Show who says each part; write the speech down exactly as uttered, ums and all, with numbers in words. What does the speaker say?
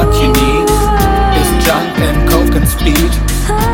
Speaker 1: what you need is junk and coke and speed.